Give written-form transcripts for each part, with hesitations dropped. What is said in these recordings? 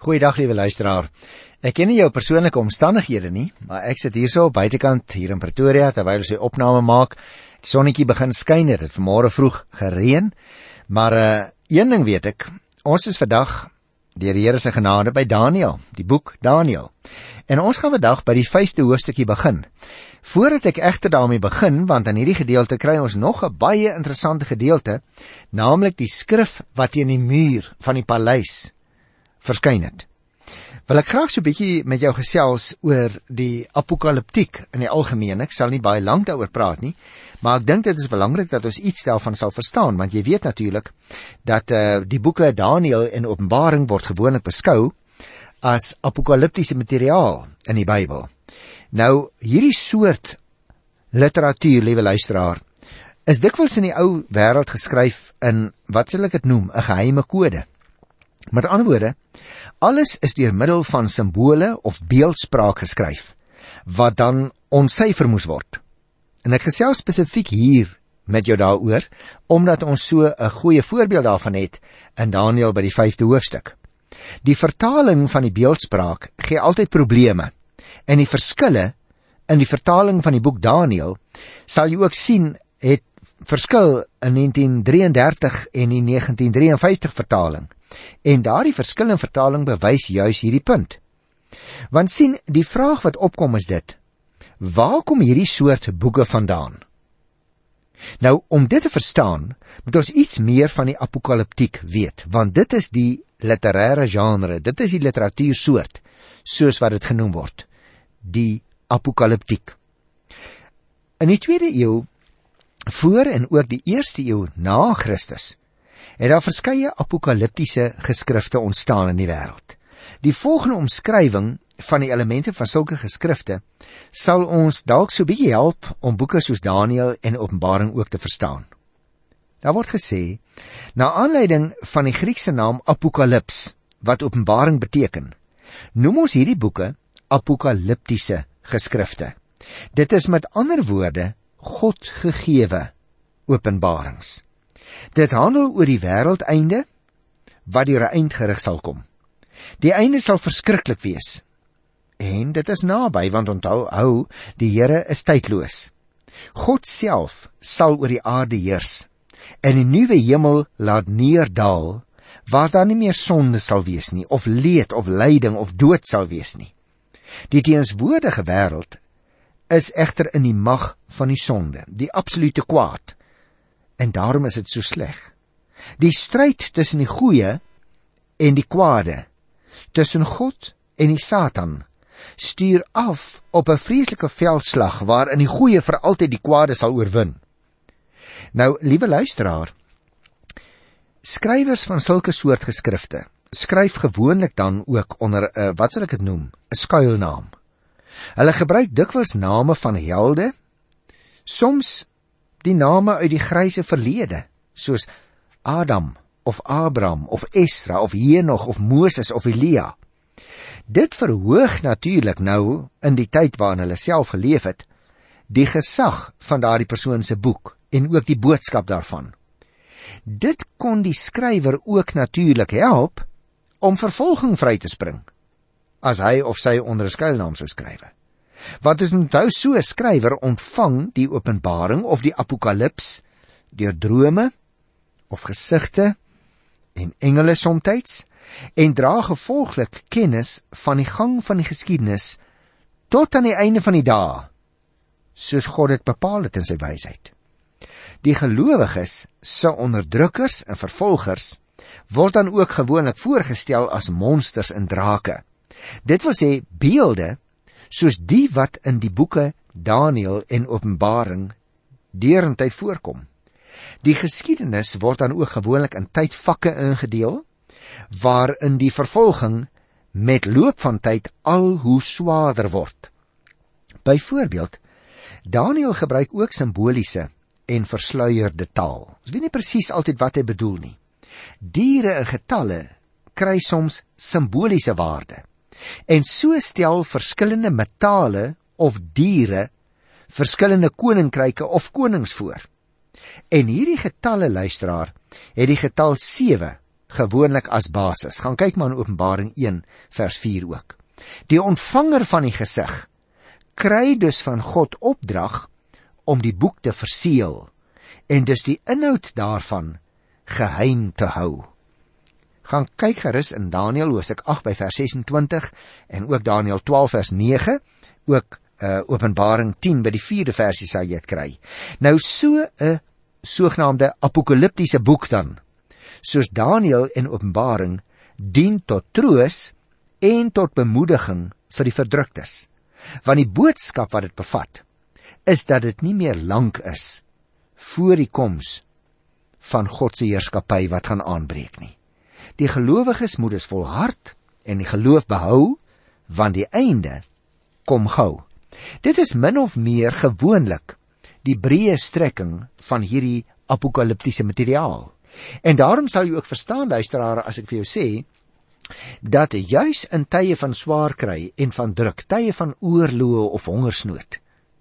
Goeiedag, liewe luisteraar. Ek ken nie jou persoonlike omstandighede nie, maar ek sit hierso buitekant hier in Pretoria terwyl ons die opname maak. Die sonnetjie begin skyn, het vanmôre vroeg gereën, maar een ding weet ek, ons is vandag deur die Here se genade by Daniël, die boek Daniël. En ons gaan vandag by die 5de hoofstukkie begin. Voordat ek egter daarmee begin, want in hierdie gedeelte kry ons nog 'n baie interessante gedeelte, naamlik die skrif wat teen die muur van die paleis verskyn het. Wil ek graag so 'n bietjie met jou gesels oor die apokaliptiek in die algemeen. Ek sal nie baie lank daaroor praat nie, maar ek dink dit is belangrik dat ons iets daarvan sal verstaan, want jy weet natuurlik dat die boeke Daniël en Openbaring word gewoonlik beskou as apokaliptiese materiaal in die Bybel. Nou, hierdie soort literatuur, liewe luisteraar, is dikwels in die ou wêreld geskryf in, wat sal ek dit noem, 'n geheime kode. Met ander woorde, alles is deur middel van simbole of beeldspraak geskryf, wat dan ontsyfer moes word. En ek gesels spesifiek hier met jou daaroor, omdat ons so 'n goeie voorbeeld daarvan het in Daniël by die 5de hoofstuk. Die vertaling van die beeldspraak gee altyd probleme, en die verskille in die vertaling van die boek Daniël sal jy ook sien het verskil in 1933 en die 1953 vertaling. En daardie verskil in vertaling bewys juis hierdie punt. Want sien, die vraag wat opkom is dit: waar kom hierdie soort boeke vandaan? Nou, om dit te verstaan, moet ons iets meer van die apokaliptiek weet, want dit is die literêre genre, dit is die literatuursoort, soos wat dit genoem word, die apokaliptiek. In die 2de eeu, voor en ook die 1ste eeu na Christus, het daar verskeie apokaliptiese geskrifte ontstaan in die wêreld. Die volgende omskrywing van die elemente van sulke geskrifte sal ons dalk so 'n bietjie help om boeke soos Daniël en Openbaring ook te verstaan. Daar word gesê, na aanleiding van die Griekse naam apokalips, wat Openbaring beteken, noem ons hierdie boeke apokaliptiese geskrifte. Dit is met ander woorde God gegewe openbarings. Dit handel oor die wêreldeinde wat deur 'n eindgerig sal kom. Die einde sal verskriklik wees. En dit is naby, want onthou, die Here is tydloos. God self sal oor die aarde heers en die nuwe hemel laat neerdal, waar daar nie meer sonde sal wees nie, of leed, of lyding, of dood sal wees nie. Die teenswoordige wêreld is egter in die mag van die sonde, die absolute kwaad. En daarom is dit so sleg. Die stryd tussen die goeie en die kwade, tussen God en die Satan, stuur af op 'n vreeslike veldslag waarin die goeie vir altyd die kwade sal oorwin. Nou, liewe luisteraar, skrywers van sulke soort geskrifte skryf gewoonlik dan ook onder 'n, wat sal ek dit noem, 'n skuilnaam. Hulle gebruik dikwels name van helde, soms die name uit die gryse verlede, soos Adam, of Abraham, of Esdra, of Henog, of Moses, of Elia. Dit verhoog natuurlik nou, in die tyd waarin hulle self geleef het, die gesag van daardie persoon se boek, en ook die boodskap daarvan. Dit kon die skrywer ook natuurlik help om vervolging vry te spring, as hy of sy onder 'n skuilnaam sou skrywe. Want as onthou, so 'n skrywer ontvang die Openbaring of die Apokalips deur drome of gesigte en engele somtyds, en dra gevolglik kennis van die gang van die geskiedenis tot aan die einde van die dae, soos God dit bepaal het in sy wysheid. Die gelowiges se onderdrukkers en vervolgers word dan ook gewoonlik voorgestel as monsters en drake. Dit wil sê beelde soos die wat in die boeke Daniël en Openbaring deurentyd voorkom. Die geskiedenis word dan ook gewoonlik in tydvakke ingedeel, waarin die vervolging met loop van tyd al hoe swaarder word. Byvoorbeeld, Daniël gebruik ook simboliese en versluierde taal. Ons weet nie presies altyd wat hy bedoel nie. Diere en getalle kry soms simboliese waarde. En so stel verskillende metale of diere verskillende koninkryke of konings voor. En hierdie getalle, luisteraar, het die getal 7 gewoonlik as basis. Gaan kyk maar in Openbaring 1 vers 4 ook. Die ontvanger van die gesig kry dus van God opdrag om die boek te verseël en dus die inhoud daarvan geheim te hou. Gaan kyk gerus in Daniël hoofstuk 8 by vers 26 en ook Daniël 12 vers 9, ook Openbaring 10 by die 4de versie sal jy het kry. Nou so 'n sogenaamde apokaliptiese boek dan, soos Daniël en Openbaring, dien tot troos en tot bemoediging vir die verdruktes. Want die boodskap wat dit bevat, is dat dit nie meer lank is voor die koms van God se heerskappy wat gaan aanbreek nie. Die gelowiges moet dus volhard en die geloof behou, want die einde kom gou. Dit is min of meer gewoonlik die breë strekking van hierdie apokaliptiese materiaal. En daarom sal jy ook verstaan, luisteraars, as ek vir jou sê, dat juis in tye van swaar kry en van druk, tye van oorloë of hongersnood,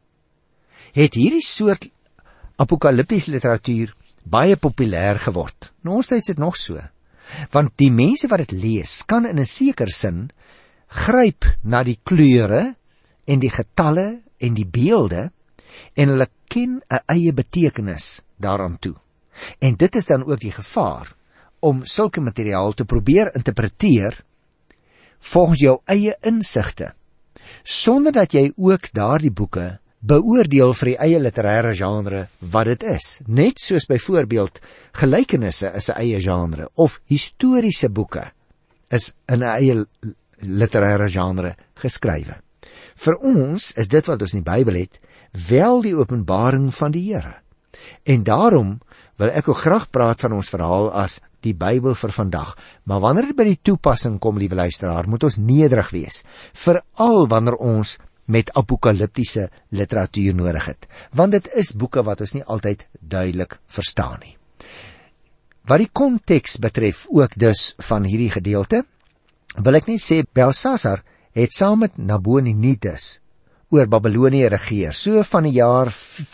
het hierdie soort apokaliptiese literatuur baie populêr geword. Nou ons tyd is dit nog so, want die mense wat dit lees, kan in 'n sekere sin gryp na die kleure en die getalle en die beelde, en hulle ken 'n eie betekenis daaraan toe. En dit is dan ook die gevaar, om sulke materiaal te probeer interpreteer volgens jou eie insigte, sonder dat jy ook daardie boeke beoordeel vir die eie literêre genre wat dit is. Net soos byvoorbeeld gelykenisse is 'n eie genre, of historiese boeke is in 'n eie literêre genre geskrywe. Vir ons is dit wat ons in die Bybel het, wel die openbaring van die Here. En daarom wil ek ook graag praat van ons verhaal as die Bybel vir vandag. Maar wanneer dit by die toepassing kom, liewe luisteraar, moet ons nederig wees, veral wanneer ons met apokaliptiese literatuur nodig het, want dit is boeke wat ons nie altyd duidelik verstaan nie. Wat die konteks betref ook dus van hierdie gedeelte, wil ek net sê, Belsasar het saam met Nabonidus oor Babylonië regeer, so van die jaar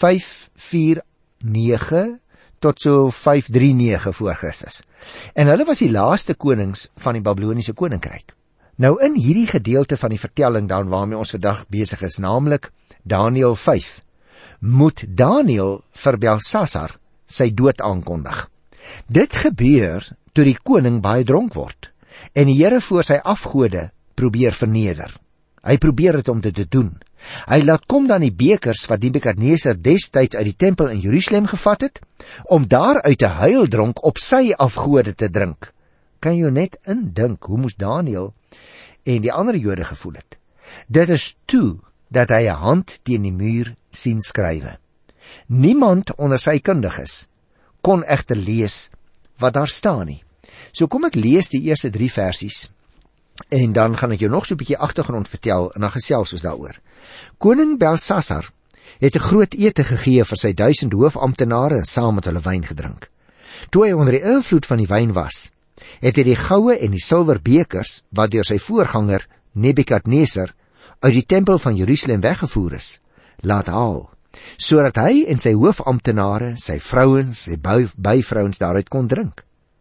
549 tot so 539 voor Christus. En hulle was die laaste konings van die Babyloniese koninkryk. Nou in hierdie gedeelte van die vertelling dan waarmee ons vandag besig is, naamlik Daniël 5, moet Daniël vir Belsasar sy dood aankondig. Dit gebeur toe die koning baie dronk word en die Here voor sy afgode probeer verneder. Hy probeer dit om dit te doen. Hy laat kom dan die bekers wat Nebukadneser destyds uit die tempel in Jerusalem gevat het, om daaruit 'n huildronk op sy afgode te drink. Kan jy net indink hoe moes Daniël en die ander Jode gevoel het? Dit is toe dat hy 'n hand teen die muur sien skrywe. Niemand onder sy kundiges kon egter lees wat daar staan nie. So kom ek lees die eerste 3 versies en dan gaan ek jou nog so 'n bietjie agtergrond vertel en dan gesels ons daaroor. Koning Belsasar het 'n groot ete gegee vir sy 1000 hoofamptenare en saam met hulle wyn gedrink. Toe hy onder die invloed van die wyn was, het hy die goue en die silwer bekers wat deur sy voorganger Nebukadneser uit die tempel van Jerusalem weggevoer is, laat haal, sodat hy en sy hoofamptenare, sy vrouens, sy byvrouens daaruit kon drink.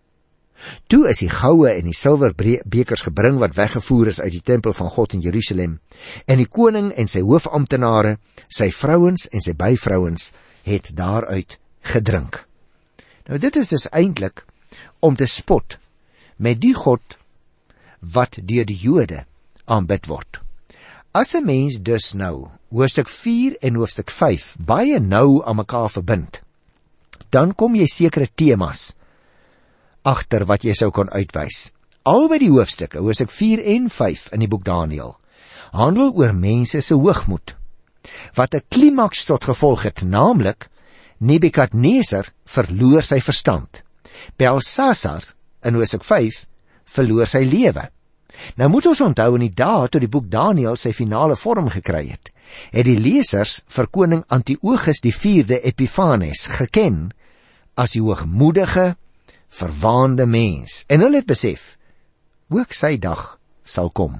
Toe is die goue en die silwer bekers gebring wat weggevoer is uit die tempel van God in Jerusalem, en die koning en sy hoofamptenare, sy vrouens en sy byvrouens het daaruit gedrink. Nou dit is dus eintlik om te spot met die God wat deur die Jode aanbid word. As 'n mens dus nou hoofstuk 4 en hoofstuk 5 baie nou aan mekaar verbind, dan kom jy sekere temas agter wat jy sou kon uitwys. Albei die hoofstukke, hoofstuk 4 en 5 in die boek Daniël, handel oor mense se hoogmoed, wat 'n klimaks tot gevolg het, naamlik Nebukadneser verloor sy verstand. Belsasar in hoofstuk 5 verloor sy lewe. Nou moet ons onthou, in die dae toe die boek Daniël sy finale vorm gekry het die lesers vir koning Antiochus die 4de Epiphanes geken as die hoogmoedige, verwaande mens, en hulle het besef, ook sy dag sal kom.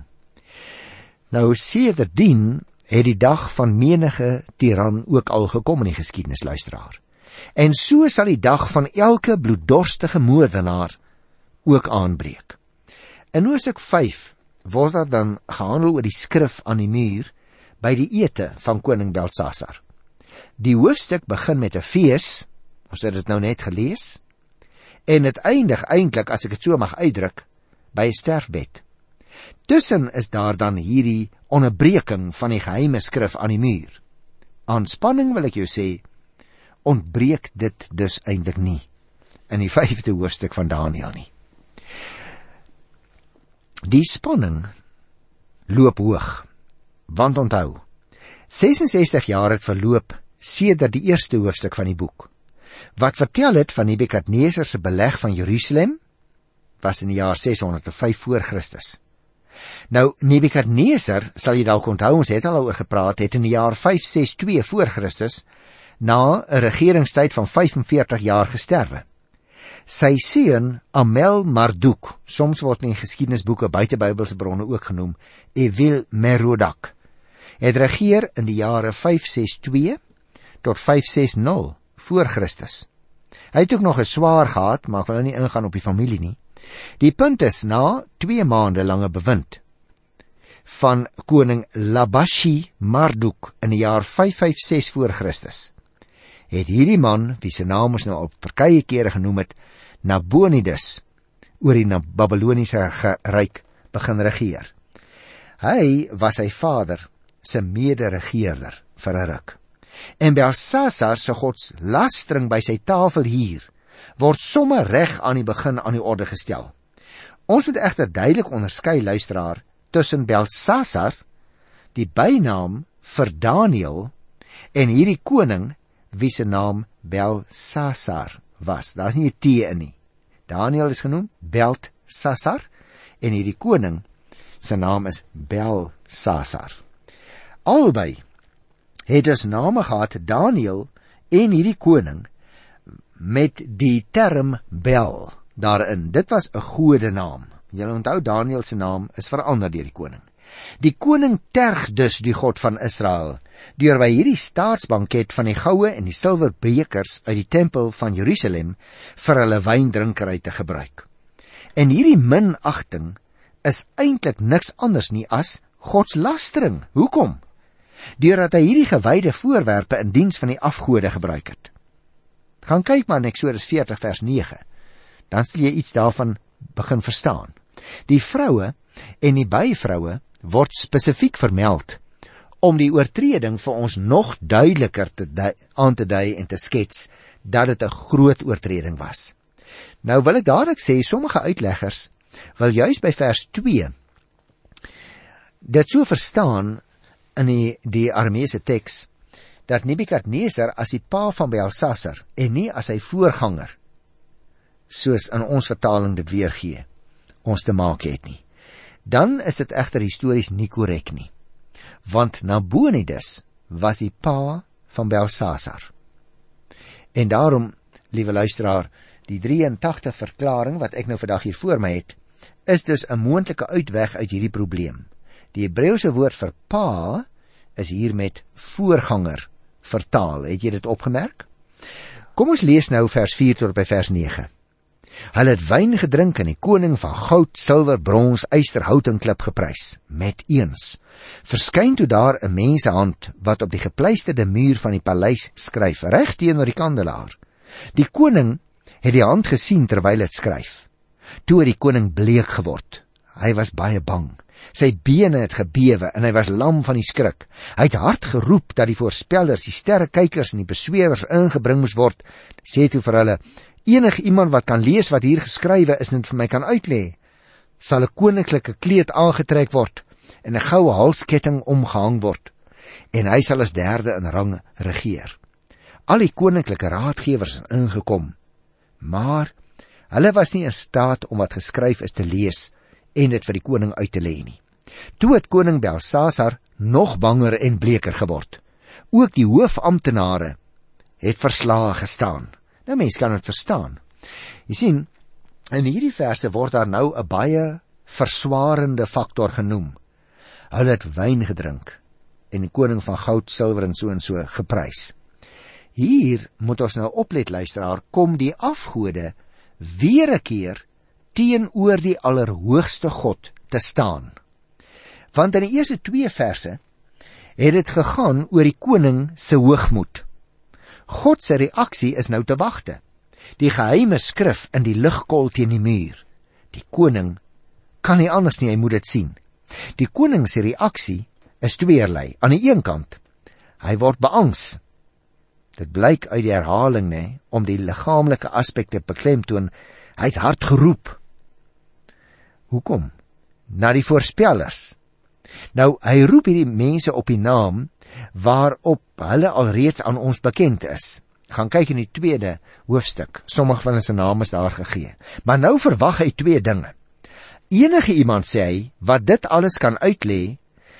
Nou sedertdien het die dag van menige tiran ook al gekom in die geskiedenis, luisteraar. En so sal die dag van elke bloeddorstige moordenaar ook aanbreek. In Hoofstuk 5 word daar dan gehandel oor die skrif aan die muur by die ete van koning Belsasar. Die hoofstuk begin met 'n fees, ons het dit nou net gelees, en dit eindig eintlik, as ek dit so mag uitdruk, by 'n sterfbed. Tussen is daar dan hierdie onderbreking van die geheime skrif aan die muur. Aan spanning wil ek jou sê, ontbreek dit dus eintlik nie in die 5de hoofstuk van Daniël nie. Die spanning loop hoog, want onthou, 66 jaar het verloop sedert die eerste hoofstuk van die boek, wat vertel het van Nebukadneser se beleg van Jerusalem, was in die jaar 605 voor Christus. Nou, Nebukadneser, sal jy dalk onthou, ons het al oor gepraat, het in die jaar 562 voor Christus, na 'n regeringstyd van 45 jaar gesterwe. Sy seun Amel-Marduk, soms word in geskiedenisboeke buite Bybelse bronne ook genoem, Evil-Merodach, het regeer in die jare 562 tot 560 voor Christus. Hy het ook nog 'n swaar gehad, maar ek wil nie ingaan op die familie nie. Die punt is, na 2 maande lange bewind van koning Labashi-Marduk in die jaar 556 voor Christus, het hierdie man, wie sy naam ons nou op verskeie kere genoem het, Nabonidus, oor die Babyloniese ryk begin regeer. Hy was sy vader se mede-regeerder vir 'n ruk. En Belsasar se godslastering by sy tafel hier word sommer reg aan die begin aan die orde gestel. Ons moet egter duidelik onderskei, luisteraar, tussen Belsasar, die bynaam vir Daniël, en hierdie koning wie se naam Belsasar was. Daar is nie 'n T in nie. Daniël is genoem Beltsasar en hierdie koning se naam is Belsasar. Albei het dus name gehad, Daniël en hierdie koning, met die term Bel daarin. Dit was 'n gode naam. Julle onthou, Daniël se naam is verander deur die koning. Die koning terg dus die God van Israel deur by hierdie staatsbanket van die goue en die silwer bekers uit die tempel van Jerusalem vir hulle wyndrinkery te gebruik. En hierdie minagting is eintlik niks anders nie as godslastering. Hoekom? Deurdat hy hierdie gewyde voorwerpe in diens van die afgode gebruik het. Gaan kyk maar in Eksodus 40 vers 9, dan sal jy iets daarvan begin verstaan. Die vroue en die byvroue word spesifiek vermeld om die oortreding vir ons nog duideliker aan te dui en te skets dat dit 'n groot oortreding was. Nou wil ek dadelik sê, sommige uitleggers wil juis by vers 2 dit so verstaan in die Arameese teks, dat Nebukadneser as die pa van Belsasar en nie as sy voorganger, soos in ons vertaling dit weergee, ons te maak het nie. Dan is dit egter histories nie korrek nie, want Nabonidus was die pa van Belsasar. En daarom, liewe luisteraar, die 83 verklaring wat ek nou vandag hier voor my het, is dus 'n moontlike uitweg uit hierdie probleem. Die Hebreëse woord vir pa is hier met voorganger vertaal. Het jy dit opgemerk? Kom ons lees nou vers 4 tot by vers 9. Hulle het wyn gedrink en die koning van goud, silwer, brons, yster, hout en klip geprys. Met eens verskyn toe daar 'n mensehand wat op die gepleisterde muur van die paleis skryf, reg teenoor die kandelaar. Die koning het die hand gesien terwyl dit skryf. Toe het die koning bleek geword. Hy was baie bang. Sy bene het gebewe en hy was lam van die skrik. Hy het hard geroep dat die voorspellers, die sterrekykers en die besweerders ingebring moes word. Sê toe vir hulle, enige iemand wat kan lees wat hier geskrywe is en dit vir my kan uitlê, sal 'n koninklike kleed aangetrek word en 'n goue halsketting omgehang word, en hy sal as derde in rang regeer. Al die koninklike raadgewers het ingekom, maar hulle was nie in staat om wat geskryf is te lees en dit vir die koning uit te lê nie. Toe het koning Belsasar nog banger en bleker geword. Ook die hoofamptenare het verslae gestaan. Nou mens kan dit verstaan. Jy sien, in hierdie verse word daar nou 'n baie verswarende faktor genoem. Hulle het wyn gedrink en die koning van goud, silwer en so geprys. Hier moet ons nou oplet, luisteraar, kom die afgode weer 'n keer teenoor die Allerhoogste God te staan. Want in die eerste 2 verse het dit gegaan oor die koning se hoogmoed. God se reaksie is nou te wagte. Die geheime skrif in die ligkol teen die muur. Die koning kan nie anders nie, hy moet dit sien. Die koning se reaksie is tweeërlei. Aan die een kant, hy word beangs. Dit blyk uit die herhaling, om die liggaamlike aspekte beklemtoon. Hy het hard geroep. Hoekom? Na die voorspellers. Nou, hy roep hierdie mense op die naam waarop hulle alreeds aan ons bekend is. Gaan kyk in die 2de hoofstuk. Sommige van hulle se name is daar gegee. Maar nou verwag hy 2 dinge. Enige iemand, sê hy, wat dit alles kan uitlê,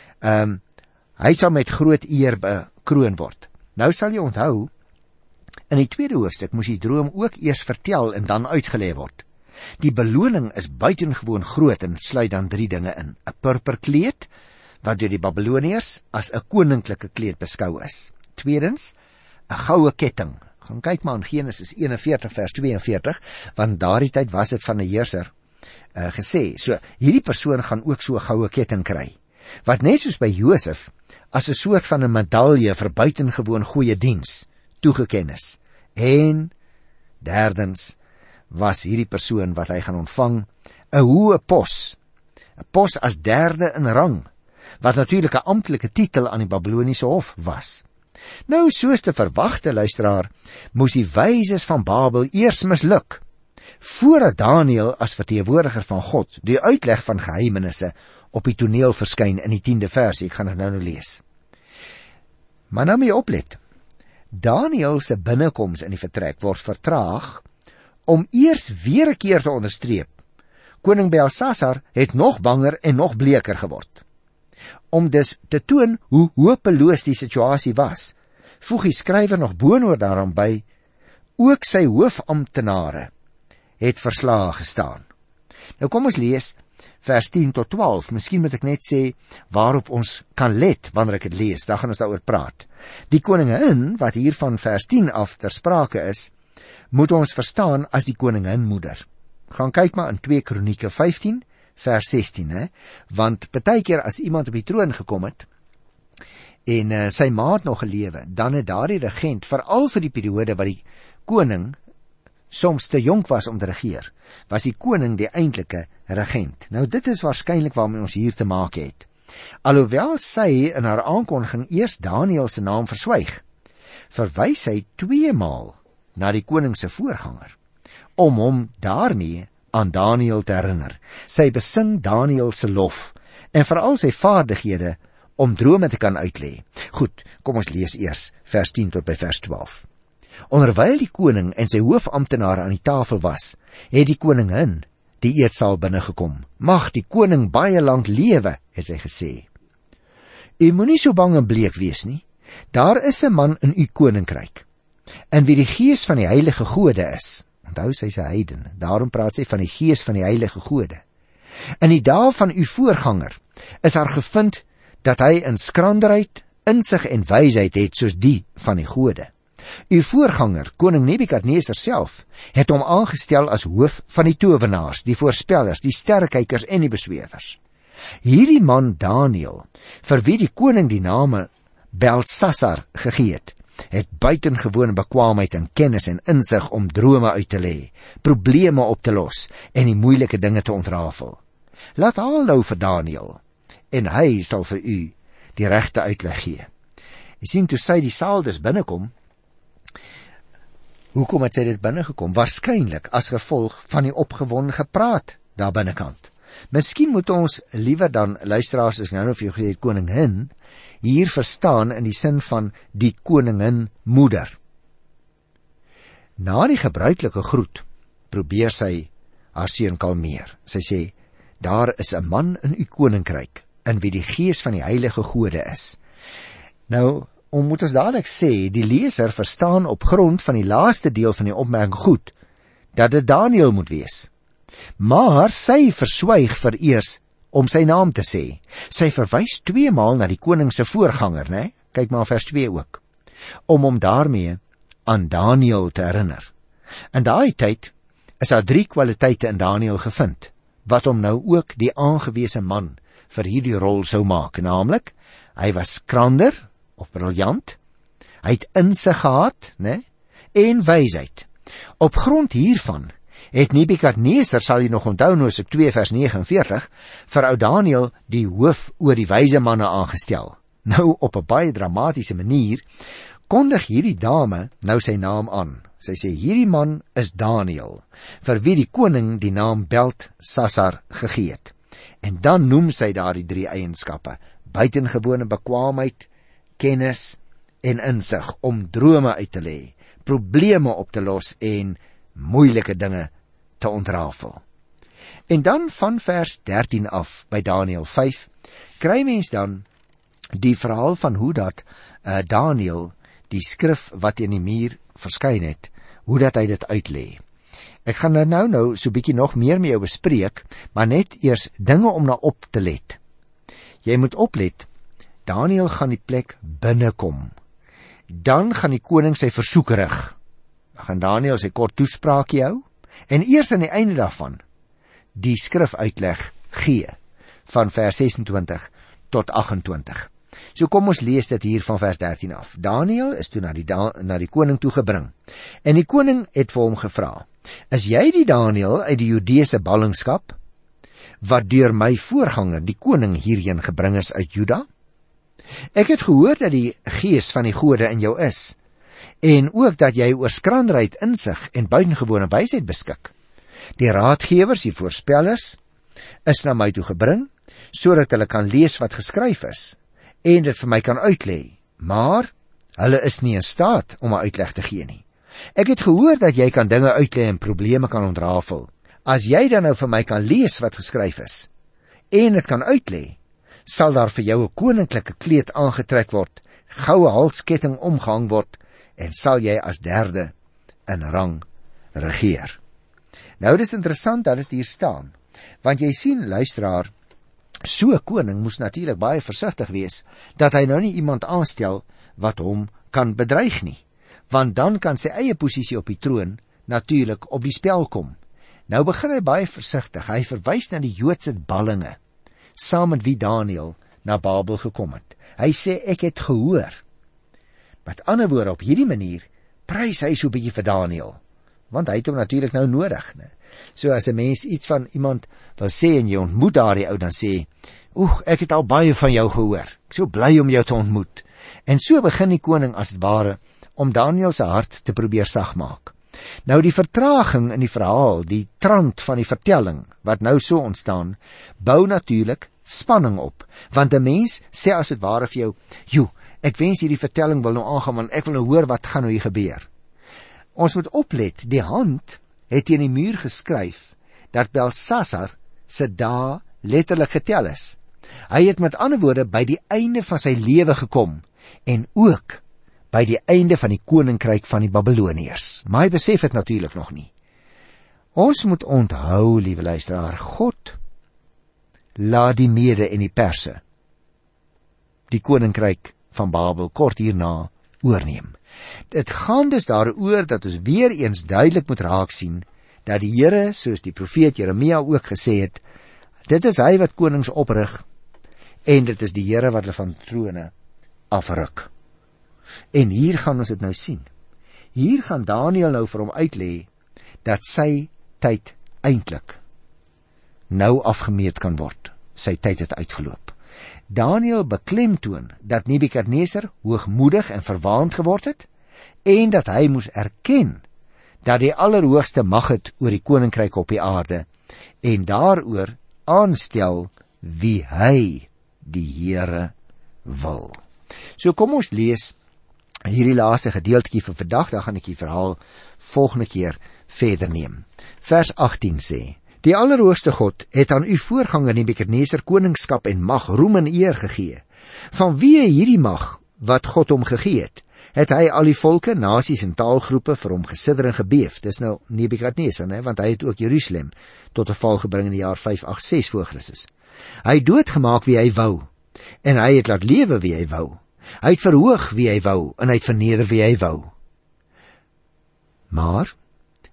hy sal met groot eer bekroon word. Nou sal jy onthou, in die 2de hoofstuk moes die droom ook eers vertel en dan uitgelê word. Die beloning is buitengewoon groot en sluit dan 3 dinge in. 'n Purperkleed, wat deur die Babiloniërs as 'n koninklike kleed beskou is. Tweedens, 'n goue ketting. Gaan kyk maar in Genesis 41 vers 42, want daardie tyd was dit van 'n heerser gesê. So, hierdie persoon gaan ook so 'n goue ketting kry, wat net soos by Josef, as 'n soort van 'n medalje vir buitengewoon goeie diens toegeken is. En derdens was hierdie persoon wat hy gaan ontvang 'n hoë pos. 'n Pos as 3de in rang, wat natuurlik 'n amptelike titel aan die Babiloniese hof was. Nou, soos te verwagte, luisteraar, moes die wyses van Babel eers misluk, voordat Daniël as verteenwoordiger van God die uitleg van geheimenisse op die toneel verskyn in die 10de versie. Ek gaan dit nou lees. Maar nou moet jy oplet. Daniël se binnekoms in die vertrek word vertraag om eers weer 'n keer te onderstreep. Koning Belsasar het nog banger en nog bleker geword. Om dus te toon hoe hopeloos die situasie was, voeg die skrywer nog boonoor daaraan by, ook sy hoofamptenare het verslae gestaan. Nou kom ons lees vers 10 tot 12, miskien moet ek net sê waarop ons kan let wanneer ek dit lees, dan gaan ons daaroor praat. Die koningin, wat hier van vers 10 af ter sprake is, moet ons verstaan as die koninginmoeder. Gaan kyk maar in 2 Kronieke 15, vers 16, want partykeer as iemand op die troon gekom het, en sy ma het nog gelewe, dan het daardie regent, veral vir die periode wat die koning soms te jonk was om te regeer, was die koning die eintlike regent. Nou dit is waarskynlik waarmee ons hier te maak het. Alhoewel sy in haar aankondiging eers Daniël se naam verswyg, verwys sy 2 maal na die koning se voorganger, om hom daarmee aan Daniël te herinner. Sy besing Daniël se lof, en veral sy vaardighede om drome te kan uitlê. Goed, kom ons lees eers vers 10 tot by vers 12. Onderwyl die koning en sy hoofamptenare aan die tafel was, het die koningin die eetsaal binnegekom. Mag die koning baie lank lewe, het sy gesê. U moenie so bang en bleek wees nie. Daar is 'n man in u koninkryk, in wie die gees van die heilige gode is. Onthou, sy is 'n heiden, daarom praat sy van die gees van die heilige gode. In die dae van u voorganger is haar gevind dat hy in skranderheid, insig en wysheid het soos die van die gode. U voorganger, koning Nebukadneser self, het hom aangestel as hoof van die towenaars, die voorspellers, die sterrekykers en die besweerders. Hierdie man Daniël, vir wie die koning die name Belsasar gegee het buitengewone bekwaamheid en kennis en insig om drome uit te lê, probleme op te los en die moeilike dinge te ontrafel. Laat haal nou vir Daniël, en hy sal vir u die regte uitleg gee. Jy sien, toe sy die saal dus binnekom, hoekom het sy dit binnegekom? Waarskynlik as gevolg van die opgewonde gepraat daar binnekant. Miskien moet ons liewer dan, luisteraars, is nou vir jou gesê koningin, hier verstaan in die sin van die koningin moeder. Na die gebruikelike groet, probeer sy haar seun kalmeer. Sy sê, daar is 'n man in u koninkryk, in wie die gees van die heilige gode is. Nou, moet ons dadelik sê, die leser verstaan op grond van die laaste deel van die opmerking goed, dat dit Daniël moet wees. Maar sy verswyg vereers om sy naam te sê. Sy verwys 2 maal na die koning se voorganger, né? Kyk maar vers 2 ook. Om hom daarmee aan Daniël te herinner. In daai tyd is daar 3 kwaliteite in Daniël gevind, wat hom nou ook die aangewese man vir hierdie rol sou maak, naamlik, hy was skrander, of briljant, hy het insig gehad, en wysheid. Op grond hiervan het Nebukadneser, sal jy nog onthou, Hosea 2 vers 49, vir ou Daniël die hoof oor die wyse manne aangestel. Nou, op 'n baie dramatiese manier, kondig hierdie dame nou sy naam aan. Sy sê, hierdie man is Daniël, vir wie die koning die naam Belteshazzar gegee het. En dan noem sy daar die 3 eienskappe, buitengewone bekwaamheid, kennis en insig om drome uit te lê, probleme op te los en moeilike dinge te ontrafel. En dan van vers 13 af by Daniël 5, kry mens dan die verhaal van hoe dat Daniël die skrif wat in die muur verskyn het, hoe dat hy dit uitlê. Ek gaan nou so bietjie nog meer met jou bespreek, maar net eers dinge om na op te let. Jy moet oplet, Daniël gaan die plek binnekom. Dan gaan die koning sy versoek rig. Dan gaan Daniël sy kort toespraakie hou, en eers aan die einde daarvan die skrif uitleg gee, van vers 26 tot 28. So kom ons lees dit hier van vers 13 af. Daniël is toe na die koning toegebring, en die koning het vir hom gevra, is jy die Daniël uit die Judeese ballingskap, wat deur my voorganger, die koning, hierheen gebring is uit Juda? Ek het gehoor dat die gees van die gode in jou is, en ook dat jy oor skranderheid, insig en buitengewone wysheid beskik. Die raadgewers, die voorspellers, is na my toe gebring, sodat hulle kan lees wat geskryf is, en dit vir my kan uitlê, maar hulle is nie in staat om 'n uitleg te gee nie. Ek het gehoor dat jy kan dinge uitlê en probleme kan ontrafel. As jy dan nou vir my kan lees wat geskryf is, en dit kan uitlê, sal daar vir jou 'n koninklike kleed aangetrek word, goue halsketting omgehang word, en sal jy as derde in rang regeer. Nou, dit is interessant dat dit hier staan, want jy sien, luisteraar, so 'n koning moes natuurlik baie versigtig wees, dat hy nou nie iemand aanstel wat hom kan bedreig nie, want dan kan sy eie posisie op die troon natuurlik op die spel kom. Nou begin hy baie versigtig, hy verwys na die Joodse ballinge, saam met wie Daniël na Babel gekom het. Hy sê, ek het gehoor. Met ander woorde, op hierdie manier prys hy so 'n bietjie vir Daniël, want hy het hom natuurlik nou nodig, né? So as 'n mens iets van iemand wil sê en jy ontmoet daardie ou, dan sê, ek het al baie van jou gehoor, ek so bly om jou te ontmoet. En so begin die koning as het ware om Daniël se hart te probeer sag maak. Nou die vertraging in die verhaal, die trant van die vertelling wat nou so ontstaan, bou natuurlik spanning op, want 'n mens sê as het ware vir jou, ek wens hierdie vertelling wil nou aangaan, want ek wil nou hoor wat gaan nou hier gebeur. Ons moet oplet, die hand het teen die muur geskryf dat Belteshazzar se dae letterlik getel is. Hy het met ander woorde by die einde van sy lewe gekom, en ook by die einde van die koninkryk van die Babiloniërs. Maar hy besef het natuurlik nog nie. Ons moet onthou, liewe luisteraar, God laat die Mede en die Perse die koninkryk van Babel kort hierna oorneem. Dit gaan dus daaroor dat ons weer eens duidelik moet raak sien dat die Here, soos die profeet Jeremia ook gesê het, dit is hy wat konings oprig, en dit is die Here wat hulle van trone afruk. En hier gaan ons dit nou sien. Hier gaan Daniël nou vir hom uitlê dat sy tyd eintlik nou afgemeet kan word. Sy tyd het uitgeloop. Daniël beklemtoon dat Nebukadneser hoogmoedig en verwaand geword het, en dat hy moes erken dat die Allerhoogste mag het oor die koninkryk op die aarde, en daaroor aanstel wie hy, die Here, wil. So kom ons lees hierdie laaste gedeeltjie vir vandag, dan gaan ek die verhaal volgende keer verder neem. Vers 18 sê, die Allerhoogste God het aan u voorganger Nebukadneser koningskap en mag, roem en eer gegee. Vanweë hierdie mag wat God hom gegee het hy al die volke, nasies en taalgroepe vir hom gesidder en gebeef. Dis nou Nebukadneser, want hy het ook Jerusalem tot 'n val gebring in die jaar 586 voor Christus. Hy het doodgemaak wie hy wou, en hy het laat lewe wie hy wou. Hy het verhoog wie hy wou, en hy het verneder wie hy wou. Maar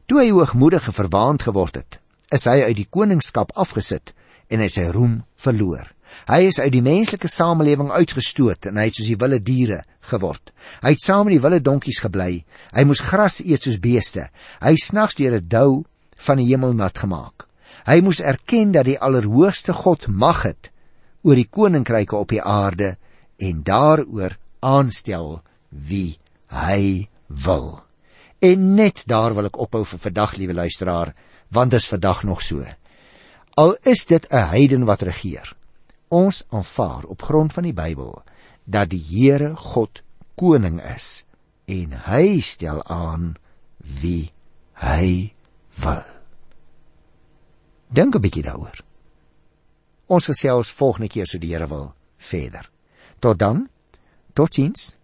Toe hy hoogmoedig en verwaand geword het, is hy uit die koningskap afgesit en hy sy roem verloor. Hy is uit die menslike samelewing uitgestoot en hy het soos die wilde diere geword. Hy het saam met die wilde donkies gebly. Hy moes gras eet soos beeste. Hy is snags deur 'n dou van die hemel nat gemaak. Hy moes erken dat die Allerhoogste God mag het oor die koninkryke op die aarde en daaroor aanstel wie hy wil. En net daar wil ek ophou vir vandag, liewe luisteraar, want dis vandag nog so. Al is dit 'n heiden wat regeer, ons aanvaar op grond van die Bybel dat die Here God koning is en hy stel aan wie hy wil. Dink 'n bietjie daaroor. Ons gesels volgende keer so die Here wil verder. Tot dan, totsiens.